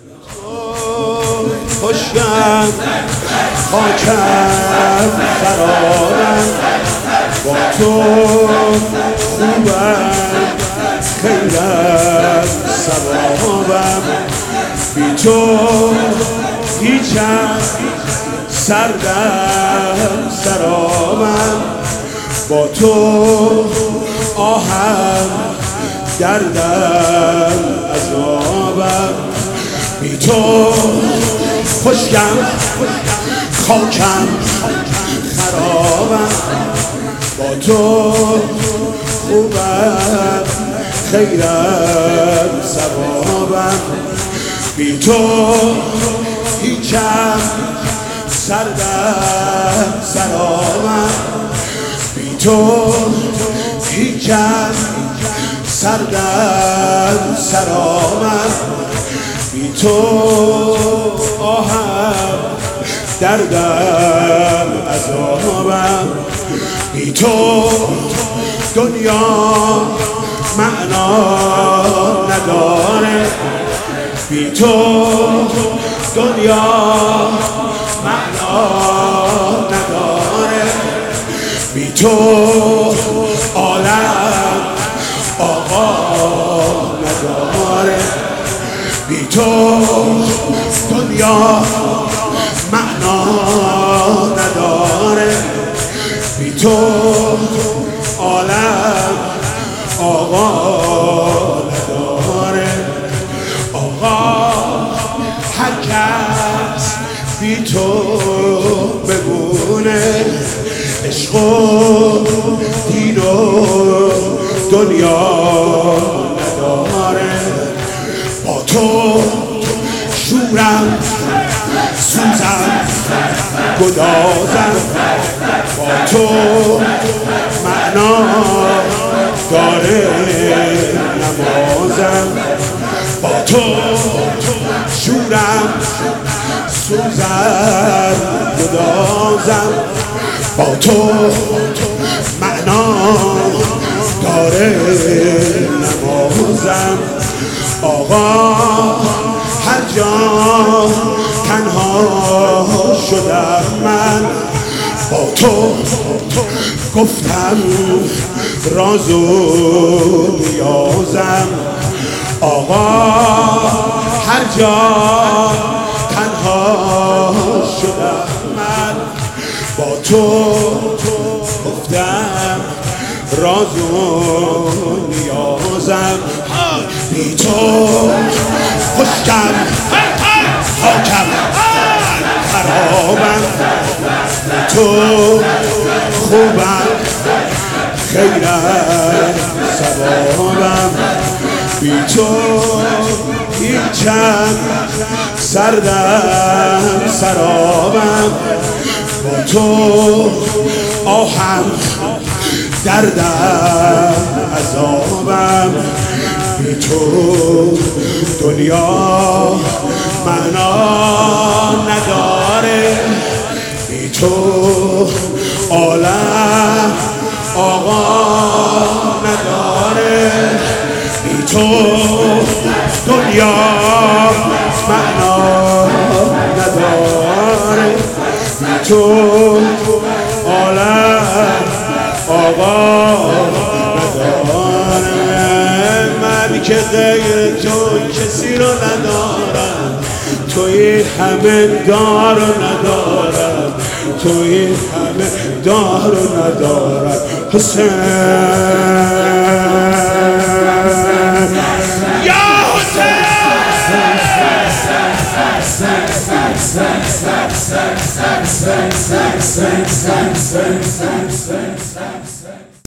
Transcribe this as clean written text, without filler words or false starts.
خوشم خاکم خرابم، با تو خوبم خیرم ثوابم، بی تو هیچم سردم سرابم، با تو آهم دردم عذابم، بی تو خشکم خاکم خرابم، با تو خوبم خیرم ثوابم، بی تو هیچم سردم سرابم، بی تو هیچم سردم سرابم، بی تو آهم دردم عذابم، بی تو دنیا معنا نداره، بی تو دنیا معنا نداره، بی تو عالم آقا نداره، بی تو دنیا معنا نداره، بی تو عالم آقا نداره. آقا هر کس بی تو بمونه، عشق و دین و دنیا نداره، با تو شورم سوزم گدازم، با تو معنا داره نمازم، با تو شورم سوزم گدازم، با تو معنا داره نمازم. آقا هر جا تنها شدم من، با تو گفتم راز و نیازم. آقا هر جا تنها شدم من، با تو گفتم راز و نیازم. بی تو خشکم خاکم خرابم، بی تو خوبم خیرم ثوابم، بی تو هیچم سردم سرابم، با تو آهم دردم عذابم، بی تو دنیا معنا نداره، بی تو عالم آقا نداره، بی تو دنیا معنا نداره، بی تو عالم آقا نداره. من که غیر تو کسی رو ندارم، توی همه دار رو ندارم، توی همه دار رو ندارم. حسین یا حسین